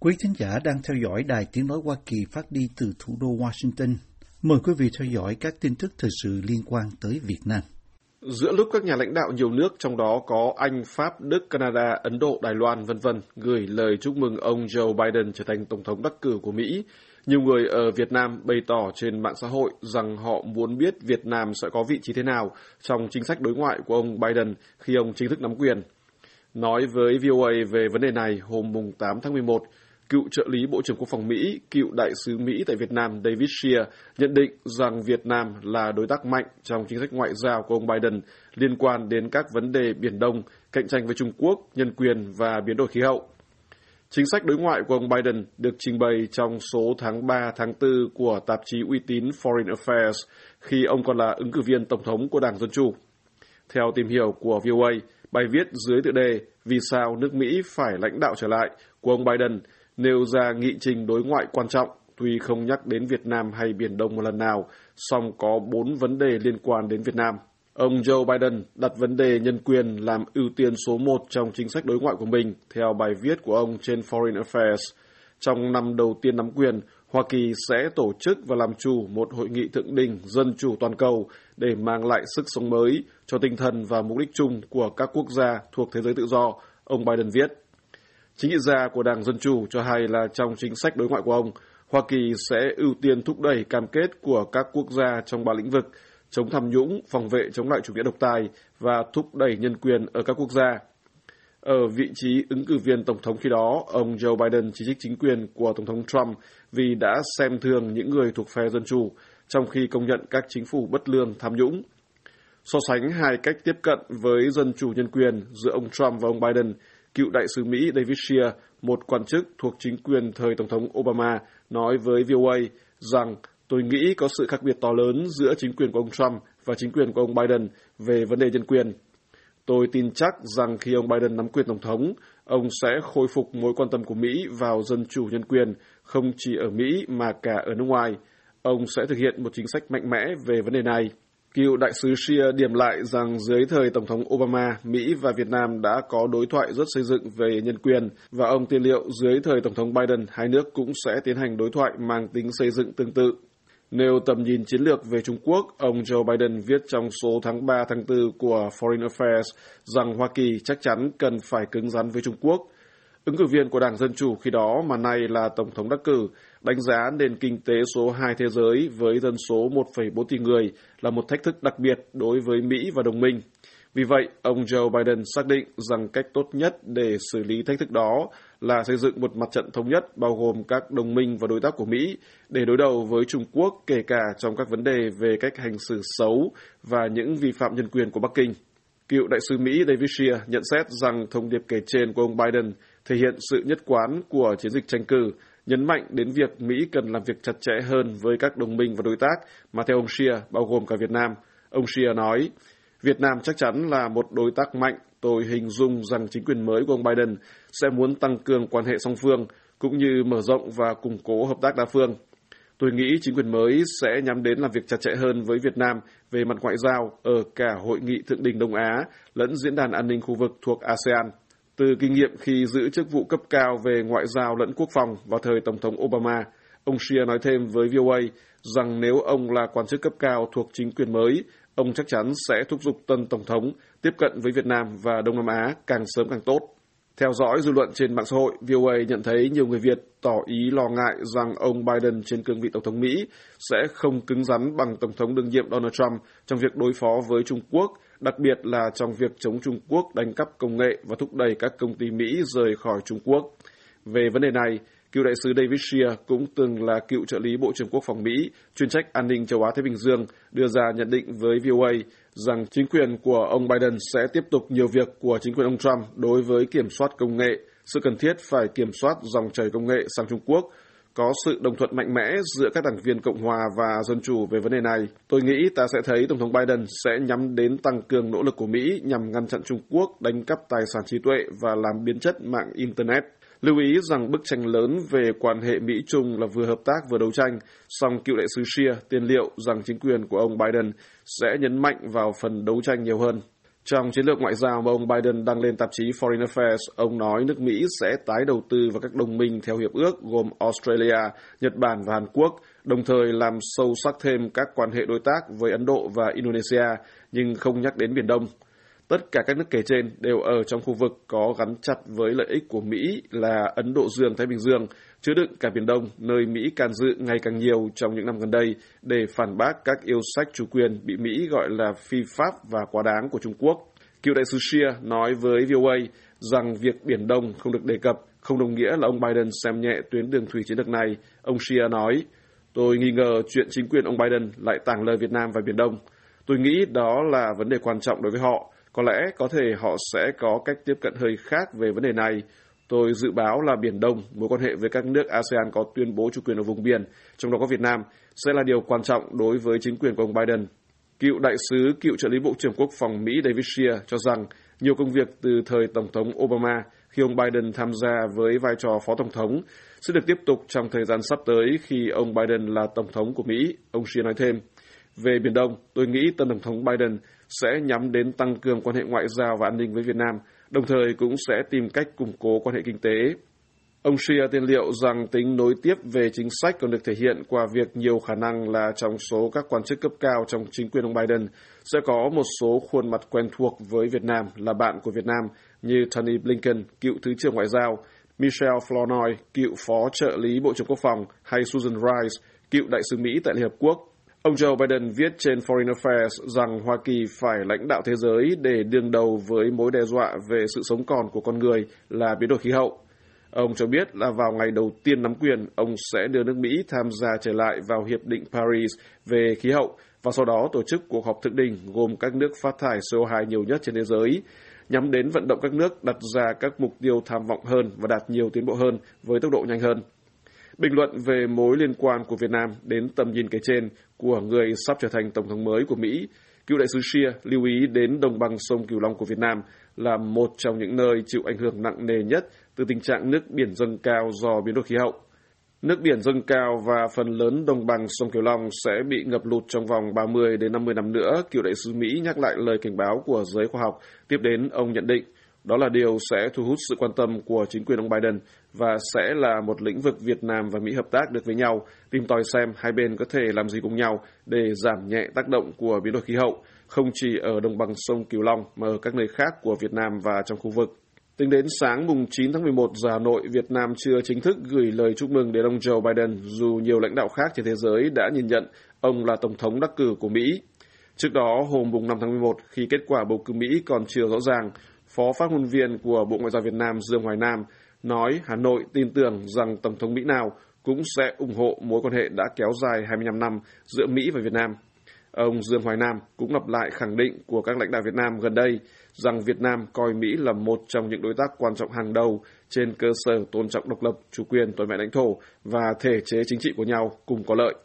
Quý thính giả đang theo dõi Đài Tiếng Nói Hoa Kỳ phát đi từ thủ đô Washington. Mời quý vị theo dõi các tin tức thời sự liên quan tới Việt Nam. Giữa lúc các nhà lãnh đạo nhiều nước, trong đó có Anh, Pháp, Đức, Canada, Ấn Độ, Đài Loan, v.v. gửi lời chúc mừng ông Joe Biden trở thành Tổng thống đắc cử của Mỹ, nhiều người ở Việt Nam bày tỏ trên mạng xã hội rằng họ muốn biết Việt Nam sẽ có vị trí thế nào trong chính sách đối ngoại của ông Biden khi ông chính thức nắm quyền. Nói với VOA về vấn đề này hôm 8 tháng 11, cựu trợ lý Bộ trưởng Quốc phòng Mỹ, cựu đại sứ Mỹ tại Việt Nam David Shear nhận định rằng Việt Nam là đối tác mạnh trong chính sách ngoại giao của ông Biden liên quan đến các vấn đề Biển Đông, cạnh tranh với Trung Quốc, nhân quyền và biến đổi khí hậu. Chính sách đối ngoại của ông Biden được trình bày trong số tháng 3, tháng 4 của tạp chí uy tín Foreign Affairs khi ông còn là ứng cử viên Tổng thống của Đảng Dân Chủ. Theo tìm hiểu của VOA, bài viết dưới tựa đề "Vì sao nước Mỹ phải lãnh đạo trở lại" của ông Biden nêu ra nghị trình đối ngoại quan trọng, tuy không nhắc đến Việt Nam hay Biển Đông một lần nào, song có 4 vấn đề liên quan đến Việt Nam. Ông Joe Biden đặt vấn đề nhân quyền làm ưu tiên số 1 trong chính sách đối ngoại của mình, theo bài viết của ông trên Foreign Affairs. Trong năm đầu tiên nắm quyền, Hoa Kỳ sẽ tổ chức và làm chủ một hội nghị thượng đỉnh dân chủ toàn cầu để mang lại sức sống mới cho tinh thần và mục đích chung của các quốc gia thuộc thế giới tự do, ông Biden viết. Chính trị gia của Đảng Dân Chủ cho hay là trong chính sách đối ngoại của ông, Hoa Kỳ sẽ ưu tiên thúc đẩy cam kết của các quốc gia trong 3 lĩnh vực: chống tham nhũng, phòng vệ chống lại chủ nghĩa độc tài và thúc đẩy nhân quyền ở các quốc gia. Ở vị trí ứng cử viên Tổng thống khi đó, ông Joe Biden chỉ trích chính quyền của Tổng thống Trump vì đã xem thường những người thuộc phe Dân Chủ, trong khi công nhận các chính phủ bất lương tham nhũng. So sánh hai cách tiếp cận với dân chủ nhân quyền giữa ông Trump và ông Biden, cựu đại sứ Mỹ David Shear, một quan chức thuộc chính quyền thời Tổng thống Obama, nói với VOA rằng tôi nghĩ có sự khác biệt to lớn giữa chính quyền của ông Trump và chính quyền của ông Biden về vấn đề nhân quyền. Tôi tin chắc rằng khi ông Biden nắm quyền Tổng thống, ông sẽ khôi phục mối quan tâm của Mỹ vào dân chủ nhân quyền, không chỉ ở Mỹ mà cả ở nước ngoài. Ông sẽ thực hiện một chính sách mạnh mẽ về vấn đề này. Cựu đại sứ Shear điểm lại rằng dưới thời Tổng thống Obama, Mỹ và Việt Nam đã có đối thoại rất xây dựng về nhân quyền, và ông tiên liệu dưới thời Tổng thống Biden, hai nước cũng sẽ tiến hành đối thoại mang tính xây dựng tương tự. Nêu tầm nhìn chiến lược về Trung Quốc, ông Joe Biden viết trong số tháng 3, tháng 4 của Foreign Affairs rằng Hoa Kỳ chắc chắn cần phải cứng rắn với Trung Quốc. Ứng cử viên của Đảng Dân Chủ khi đó mà nay là Tổng thống đắc cử, đánh giá nền kinh tế số 2 thế giới với dân số 1,4 tỷ người là một thách thức đặc biệt đối với Mỹ và đồng minh. Vì vậy, ông Joe Biden xác định rằng cách tốt nhất để xử lý thách thức đó là xây dựng một mặt trận thống nhất bao gồm các đồng minh và đối tác của Mỹ để đối đầu với Trung Quốc, kể cả trong các vấn đề về cách hành xử xấu và những vi phạm nhân quyền của Bắc Kinh. Cựu đại sứ Mỹ David Shear nhận xét rằng thông điệp kể trên của ông Biden thể hiện sự nhất quán của chiến dịch tranh cử, nhấn mạnh đến việc Mỹ cần làm việc chặt chẽ hơn với các đồng minh và đối tác mà theo ông Shear bao gồm cả Việt Nam. Ông Shear nói, Việt Nam chắc chắn là một đối tác mạnh. Tôi hình dung rằng chính quyền mới của ông Biden sẽ muốn tăng cường quan hệ song phương, cũng như mở rộng và củng cố hợp tác đa phương. Tôi nghĩ chính quyền mới sẽ nhắm đến làm việc chặt chẽ hơn với Việt Nam về mặt ngoại giao ở cả Hội nghị Thượng đỉnh Đông Á lẫn Diễn đàn An ninh khu vực thuộc ASEAN. Từ kinh nghiệm khi giữ chức vụ cấp cao về ngoại giao lẫn quốc phòng vào thời Tổng thống Obama, ông Shear nói thêm với VOA rằng nếu ông là quan chức cấp cao thuộc chính quyền mới, ông chắc chắn sẽ thúc giục tân Tổng thống tiếp cận với Việt Nam và Đông Nam Á càng sớm càng tốt. Theo dõi dư luận trên mạng xã hội, VOA nhận thấy nhiều người Việt tỏ ý lo ngại rằng ông Biden trên cương vị Tổng thống Mỹ sẽ không cứng rắn bằng Tổng thống đương nhiệm Donald Trump trong việc đối phó với Trung Quốc, đặc biệt là trong việc chống Trung Quốc đánh cắp công nghệ và thúc đẩy các công ty Mỹ rời khỏi Trung Quốc. Về vấn đề này, cựu đại sứ David Shear cũng từng là cựu trợ lý Bộ trưởng Quốc phòng Mỹ, chuyên trách an ninh châu Á-Thái Bình Dương, đưa ra nhận định với VOA rằng chính quyền của ông Biden sẽ tiếp tục nhiều việc của chính quyền ông Trump đối với kiểm soát công nghệ, sự cần thiết phải kiểm soát dòng chảy công nghệ sang Trung Quốc, có sự đồng thuận mạnh mẽ giữa các đảng viên Cộng hòa và Dân chủ về vấn đề này. Tôi nghĩ ta sẽ thấy Tổng thống Biden sẽ nhắm đến tăng cường nỗ lực của Mỹ nhằm ngăn chặn Trung Quốc đánh cắp tài sản trí tuệ và làm biến chất mạng Internet. Lưu ý rằng bức tranh lớn về quan hệ Mỹ-Trung là vừa hợp tác vừa đấu tranh, song cựu đại sứ Shear tiên liệu rằng chính quyền của ông Biden sẽ nhấn mạnh vào phần đấu tranh nhiều hơn. Trong chiến lược ngoại giao mà ông Biden đăng lên tạp chí Foreign Affairs, ông nói nước Mỹ sẽ tái đầu tư vào các đồng minh theo hiệp ước gồm Australia, Nhật Bản và Hàn Quốc, đồng thời làm sâu sắc thêm các quan hệ đối tác với Ấn Độ và Indonesia, nhưng không nhắc đến Biển Đông. Tất cả các nước kể trên đều ở trong khu vực có gắn chặt với lợi ích của Mỹ là Ấn Độ Dương-Thái Bình Dương, chứa đựng cả Biển Đông, nơi Mỹ can dự ngày càng nhiều trong những năm gần đây để phản bác các yêu sách chủ quyền bị Mỹ gọi là phi pháp và quá đáng của Trung Quốc. Cựu đại sứ Scheer nói với VOA rằng việc Biển Đông không được đề cập không đồng nghĩa là ông Biden xem nhẹ tuyến đường thủy chiến lược này. Ông Scheer nói, tôi nghi ngờ chuyện chính quyền ông Biden lại tàng lời Việt Nam và Biển Đông. Tôi nghĩ đó là vấn đề quan trọng đối với họ. Có lẽ có thể họ sẽ có cách tiếp cận hơi khác về vấn đề này. Tôi dự báo là Biển Đông, mối quan hệ với các nước ASEAN có tuyên bố chủ quyền ở vùng biển, trong đó có Việt Nam, sẽ là điều quan trọng đối với chính quyền của ông Biden. Cựu đại sứ, cựu trợ lý Bộ trưởng Quốc phòng Mỹ David Scheer cho rằng nhiều công việc từ thời Tổng thống Obama khi ông Biden tham gia với vai trò Phó Tổng thống sẽ được tiếp tục trong thời gian sắp tới khi ông Biden là Tổng thống của Mỹ. Ông Scheer nói thêm, về Biển Đông, tôi nghĩ tân Tổng thống Biden sẽ nhắm đến tăng cường quan hệ ngoại giao và an ninh với Việt Nam, đồng thời cũng sẽ tìm cách củng cố quan hệ kinh tế. Ông Scheer tiên liệu rằng tính nối tiếp về chính sách còn được thể hiện qua việc nhiều khả năng là trong số các quan chức cấp cao trong chính quyền ông Biden sẽ có một số khuôn mặt quen thuộc với Việt Nam là bạn của Việt Nam như Tony Blinken, cựu Thứ trưởng Ngoại giao, Michelle Flournoy, cựu Phó trợ lý Bộ trưởng Quốc phòng, hay Susan Rice, cựu đại sứ Mỹ tại Liên Hợp Quốc. Ông Joe Biden viết trên Foreign Affairs rằng Hoa Kỳ phải lãnh đạo thế giới để đương đầu với mối đe dọa về sự sống còn của con người là biến đổi khí hậu. Ông cho biết là vào ngày đầu tiên nắm quyền, ông sẽ đưa nước Mỹ tham gia trở lại vào Hiệp định Paris về khí hậu và sau đó tổ chức cuộc họp thượng đỉnh gồm các nước phát thải CO2 nhiều nhất trên thế giới, nhắm đến vận động các nước đặt ra các mục tiêu tham vọng hơn và đạt nhiều tiến bộ hơn với tốc độ nhanh hơn. Bình luận về mối liên quan của Việt Nam đến tầm nhìn kể trên của người sắp trở thành Tổng thống mới của Mỹ, cựu đại sứ Scheer lưu ý đến đồng bằng sông Cửu Long của Việt Nam là một trong những nơi chịu ảnh hưởng nặng nề nhất từ tình trạng nước biển dâng cao do biến đổi khí hậu. Nước biển dâng cao và phần lớn đồng bằng sông Cửu Long sẽ bị ngập lụt trong vòng 30 đến 50 năm nữa, cựu đại sứ Mỹ nhắc lại lời cảnh báo của giới khoa học. Tiếp đến, ông nhận định đó là điều sẽ thu hút sự quan tâm của chính quyền ông Biden và sẽ là một lĩnh vực Việt Nam và Mỹ hợp tác được với nhau, tìm tòi xem hai bên có thể làm gì cùng nhau để giảm nhẹ tác động của biến đổi khí hậu, không chỉ ở đồng bằng sông Cửu Long mà ở các nơi khác của Việt Nam và trong khu vực. Tính đến sáng mùng 9 tháng 11 giờ Hà Nội, Việt Nam chưa chính thức gửi lời chúc mừng đến ông Joe Biden, dù nhiều lãnh đạo khác trên thế giới đã nhìn nhận ông là Tổng thống đắc cử của Mỹ. Trước đó, hôm mùng 5 tháng 11, khi kết quả bầu cử Mỹ còn chưa rõ ràng, Phó phát ngôn viên của Bộ Ngoại giao Việt Nam Dương Hoài Nam nói Hà Nội tin tưởng rằng Tổng thống Mỹ nào cũng sẽ ủng hộ mối quan hệ đã kéo dài 25 năm giữa Mỹ và Việt Nam. Ông Dương Hoài Nam cũng lặp lại khẳng định của các lãnh đạo Việt Nam gần đây rằng Việt Nam coi Mỹ là một trong những đối tác quan trọng hàng đầu trên cơ sở tôn trọng độc lập, chủ quyền, toàn vẹn lãnh thổ và thể chế chính trị của nhau cùng có lợi.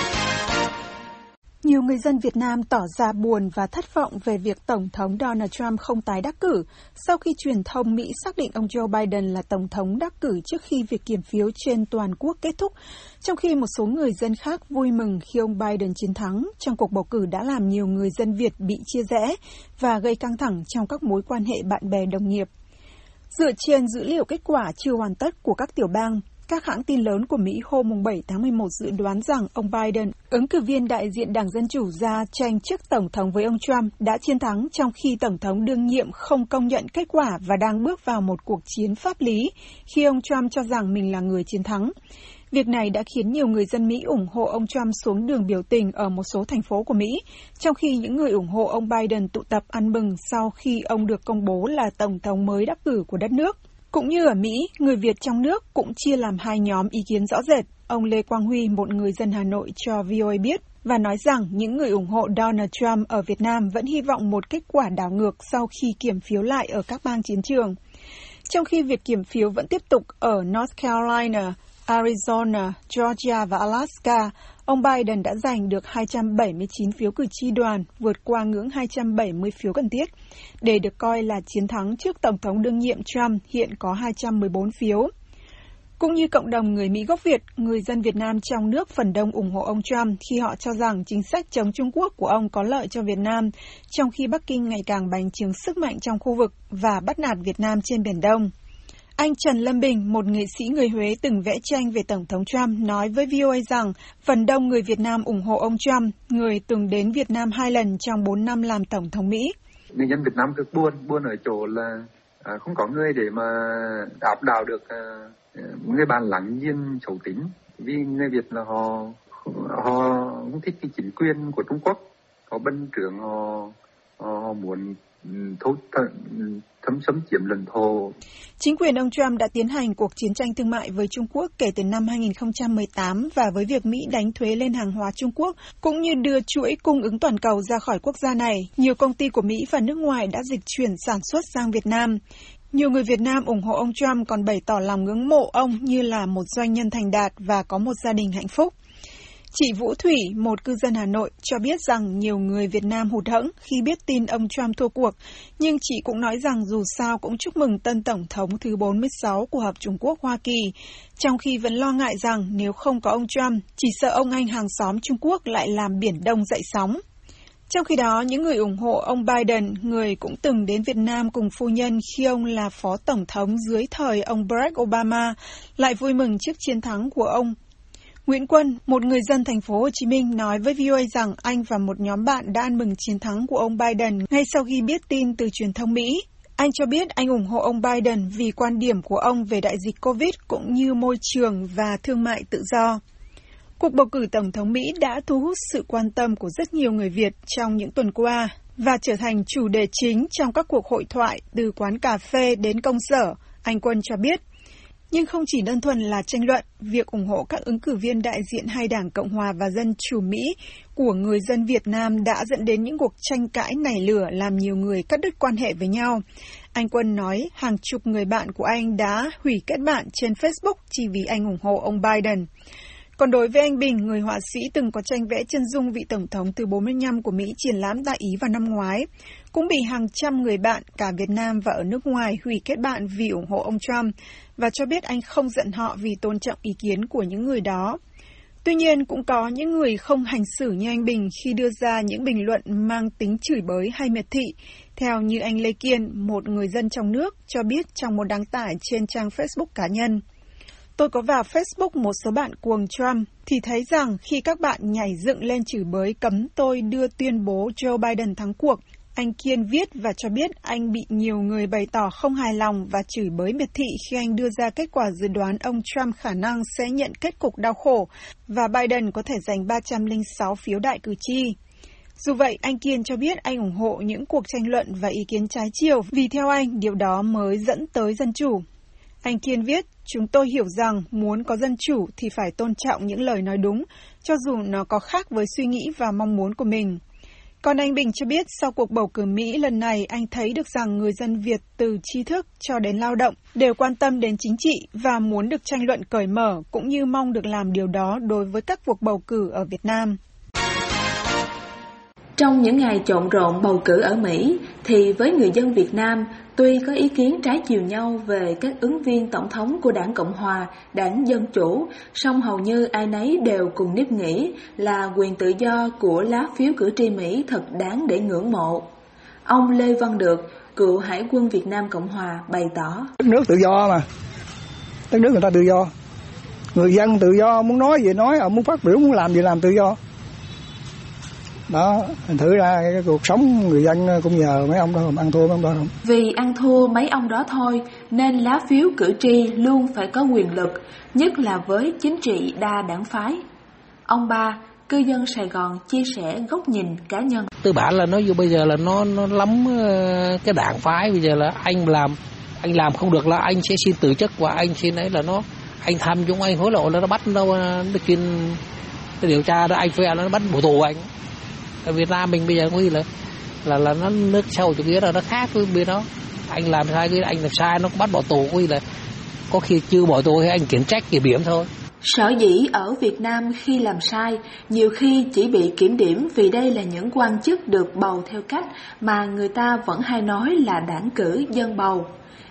Nhiều người dân Việt Nam tỏ ra buồn và thất vọng về việc Tổng thống Donald Trump không tái đắc cử sau khi truyền thông Mỹ xác định ông Joe Biden là Tổng thống đắc cử trước khi việc kiểm phiếu trên toàn quốc kết thúc, trong khi một số người dân khác vui mừng khi ông Biden chiến thắng trong cuộc bầu cử đã làm nhiều người dân Việt bị chia rẽ và gây căng thẳng trong các mối quan hệ bạn bè đồng nghiệp. Dựa trên dữ liệu kết quả chưa hoàn tất của các tiểu bang, các hãng tin lớn của Mỹ hôm 7 tháng 11 dự đoán rằng ông Biden, ứng cử viên đại diện Đảng Dân Chủ ra tranh chức Tổng thống với ông Trump, đã chiến thắng trong khi Tổng thống đương nhiệm không công nhận kết quả và đang bước vào một cuộc chiến pháp lý khi ông Trump cho rằng mình là người chiến thắng. Việc này đã khiến nhiều người dân Mỹ ủng hộ ông Trump xuống đường biểu tình ở một số thành phố của Mỹ, trong khi những người ủng hộ ông Biden tụ tập ăn mừng sau khi ông được công bố là Tổng thống mới đắc cử của đất nước. Cũng như ở Mỹ, người Việt trong nước cũng chia làm hai nhóm ý kiến rõ rệt. Ông Lê Quang Huy, một người dân Hà Nội, cho VOA biết và nói rằng những người ủng hộ Donald Trump ở Việt Nam vẫn hy vọng một kết quả đảo ngược sau khi kiểm phiếu lại ở các bang chiến trường. Trong khi việc kiểm phiếu vẫn tiếp tục ở North Carolina, Arizona, Georgia và Alaska, ông Biden đã giành được 279 phiếu cử tri đoàn, vượt qua ngưỡng 270 phiếu cần thiết, để được coi là chiến thắng trước Tổng thống đương nhiệm Trump hiện có 214 phiếu. cũng như cộng đồng người Mỹ gốc Việt, người dân Việt Nam trong nước phần đông ủng hộ ông Trump khi họ cho rằng chính sách chống Trung Quốc của ông có lợi cho Việt Nam, trong khi Bắc Kinh ngày càng bành trướng sức mạnh trong khu vực và bắt nạt Việt Nam trên Biển Đông. Anh Trần Lâm Bình, một nghệ sĩ người Huế từng vẽ tranh về Tổng thống Trump, nói với VOA rằng phần đông người Việt Nam ủng hộ ông Trump, người từng đến Việt Nam 2 lần trong 4 năm làm Tổng thống Mỹ. Người dân Việt Nam rất buồn ở chỗ là không có người để mà áp đảo được người bạn lặng nhiên xấu tính. Vì người Việt là họ không thích cái chính quyền của Trung Quốc, họ binh trưởng, họ muốn thâm chiếm lãnh thổ. Chính quyền ông Trump đã tiến hành cuộc chiến tranh thương mại với Trung Quốc kể từ năm 2018 và với việc Mỹ đánh thuế lên hàng hóa Trung Quốc, cũng như đưa chuỗi cung ứng toàn cầu ra khỏi quốc gia này, nhiều công ty của Mỹ và nước ngoài đã dịch chuyển sản xuất sang Việt Nam. Nhiều người Việt Nam ủng hộ ông Trump còn bày tỏ lòng ngưỡng mộ ông như là một doanh nhân thành đạt và có một gia đình hạnh phúc. Chị Vũ Thủy, một cư dân Hà Nội, cho biết rằng nhiều người Việt Nam hụt hẫng khi biết tin ông Trump thua cuộc, nhưng chị cũng nói rằng dù sao cũng chúc mừng tân Tổng thống thứ 46 của Hợp Trung Quốc-Hoa Kỳ, trong khi vẫn lo ngại rằng nếu không có ông Trump, chỉ sợ ông anh hàng xóm Trung Quốc lại làm Biển Đông dậy sóng. Trong khi đó, những người ủng hộ ông Biden, người cũng từng đến Việt Nam cùng phu nhân khi ông là phó tổng thống dưới thời ông Barack Obama, lại vui mừng trước chiến thắng của ông. Nguyễn Quân, một người dân thành phố Hồ Chí Minh, nói với VOA rằng anh và một nhóm bạn đã ăn mừng chiến thắng của ông Biden ngay sau khi biết tin từ truyền thông Mỹ. Anh cho biết anh ủng hộ ông Biden vì quan điểm của ông về đại dịch Covid cũng như môi trường và thương mại tự do. Cuộc bầu cử Tổng thống Mỹ đã thu hút sự quan tâm của rất nhiều người Việt trong những tuần qua và trở thành chủ đề chính trong các cuộc hội thoại từ quán cà phê đến công sở, anh Quân cho biết. Nhưng không chỉ đơn thuần là tranh luận, việc ủng hộ các ứng cử viên đại diện hai đảng Cộng hòa và Dân chủ Mỹ của người dân Việt Nam đã dẫn đến những cuộc tranh cãi nảy lửa làm nhiều người cắt đứt quan hệ với nhau. Anh Quân nói hàng chục người bạn của anh đã hủy kết bạn trên Facebook chỉ vì anh ủng hộ ông Biden. Còn đối với anh Bình, người họa sĩ từng có tranh vẽ chân dung vị Tổng thống thứ 45 của Mỹ triển lãm tại Ý vào năm ngoái, cũng bị hàng trăm người bạn cả Việt Nam và ở nước ngoài hủy kết bạn vì ủng hộ ông Trump và cho biết anh không giận họ vì tôn trọng ý kiến của những người đó. Tuy nhiên, cũng có những người không hành xử như anh Bình khi đưa ra những bình luận mang tính chửi bới hay miệt thị, theo như anh Lê Kiên, một người dân trong nước, cho biết trong một đăng tải trên trang Facebook cá nhân. Tôi có vào Facebook một số bạn cuồng Trump thì thấy rằng khi các bạn nhảy dựng lên chửi bới cấm tôi đưa tuyên bố Joe Biden thắng cuộc, anh Kiên viết và cho biết anh bị nhiều người bày tỏ không hài lòng và chửi bới miệt thị khi anh đưa ra kết quả dự đoán ông Trump khả năng sẽ nhận kết cục đau khổ và Biden có thể giành 306 phiếu đại cử tri. Dù vậy, anh Kiên cho biết anh ủng hộ những cuộc tranh luận và ý kiến trái chiều vì theo anh điều đó mới dẫn tới dân chủ. Anh Kiên viết, chúng tôi hiểu rằng muốn có dân chủ thì phải tôn trọng những lời nói đúng, cho dù nó có khác với suy nghĩ và mong muốn của mình. Còn anh Bình cho biết sau cuộc bầu cử Mỹ lần này, anh thấy được rằng người dân Việt từ trí thức cho đến lao động đều quan tâm đến chính trị và muốn được tranh luận cởi mở cũng như mong được làm điều đó đối với các cuộc bầu cử ở Việt Nam. Trong những ngày trộn rộn bầu cử ở Mỹ, thì với người dân Việt Nam, tuy có ý kiến trái chiều nhau về các ứng viên tổng thống của Đảng Cộng Hòa, Đảng Dân Chủ, song hầu như ai nấy đều cùng nếp nghĩ là quyền tự do của lá phiếu cử tri Mỹ thật đáng để ngưỡng mộ. Ông Lê Văn Được, cựu Hải quân Việt Nam Cộng Hòa, bày tỏ. Đất nước tự do mà, đất nước người ta tự do. Người dân tự do, muốn nói gì nói, muốn phát biểu, muốn làm gì làm tự do. Đó, thành thử ra cái cuộc sống người dân cũng nhờ mấy ông đó ăn thua mấy ông đó không. Vì ăn thua mấy ông đó thôi, nên lá phiếu cử tri luôn phải có quyền lực, nhất là với chính trị đa đảng phái. Ông Ba, cư dân Sài Gòn, chia sẻ góc nhìn cá nhân. Tư bản là nó bây giờ là nó lắm cái đảng phái, bây giờ là anh làm không được là anh sẽ xin từ chức và anh xin ấy là nó anh tham nhũng anh hối lộ là nó bắt đâu nó chuyên điều tra đó anh phải nó bắt bỏ tù anh. Ở Việt Nam mình bây giờ có gì là nó nước sau chủ nghĩa là nó khác với bên đó. Anh làm sai cái anh làm sai nó bắt bỏ tù, có gì là có khi chưa bỏ tù thì anh khiển trách kiểm điểm thôi. Sở dĩ ở Việt Nam khi làm sai, nhiều khi chỉ bị kiểm điểm vì đây là những quan chức được bầu theo cách mà người ta vẫn hay nói là đảng cử dân bầu.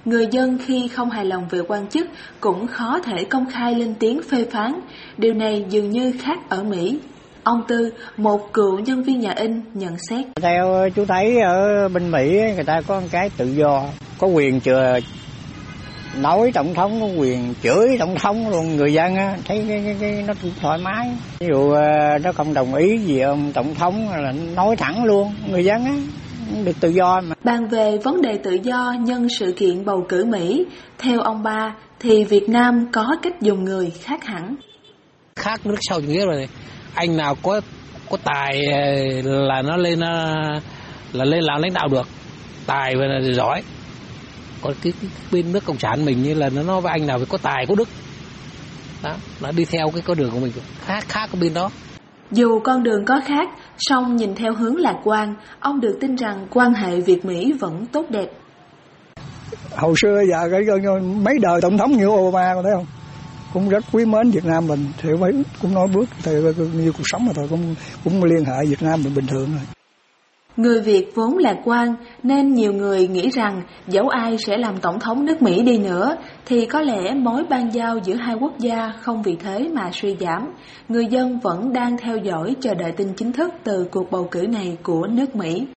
Người dân khi không hài lòng về quan chức cũng khó thể công khai lên tiếng phê phán. Điều này dường như khác ở Mỹ. Ông Tư, một cựu nhân viên nhà in, nhận xét. Theo chú thấy ở bên Mỹ người ta có một cái tự do, có quyền nói tổng thống, có quyền chửi tổng thống luôn. Người dân thấy cái nó thoải mái. Ví dụ nó không đồng ý gì ông tổng thống là nói thẳng luôn. Người dân được tự do mà. Bàn về vấn đề tự do nhân sự kiện bầu cử Mỹ, theo ông Ba thì Việt Nam có cách dùng người khác hẳn. Khác nước sau chủ nghĩa rồi này. Anh nào có tài là nó lên làm lãnh đạo được, tài và là giỏi. Còn cái bên nước cộng sản mình như là nó nói với anh nào phải có tài có đức, đó, nó đi theo cái con đường của mình khác cái bên đó. Dù con đường có khác, song nhìn theo hướng lạc quan, ông được tin rằng quan hệ Việt Mỹ vẫn tốt đẹp. Hồi xưa giờ mấy đời tổng thống như Obama, con thấy không, cũng rất quý mến Việt Nam mình, thì cũng nói bước thì như cuộc sống mà thôi, cũng liên hệ Việt Nam mình bình thường rồi. Người Việt vốn lạc quan nên nhiều người nghĩ rằng dẫu ai sẽ làm tổng thống nước Mỹ đi nữa thì có lẽ mối ban giao giữa hai quốc gia không vì thế mà suy giảm. Người dân vẫn đang theo dõi chờ đợi tin chính thức từ cuộc bầu cử này của nước Mỹ.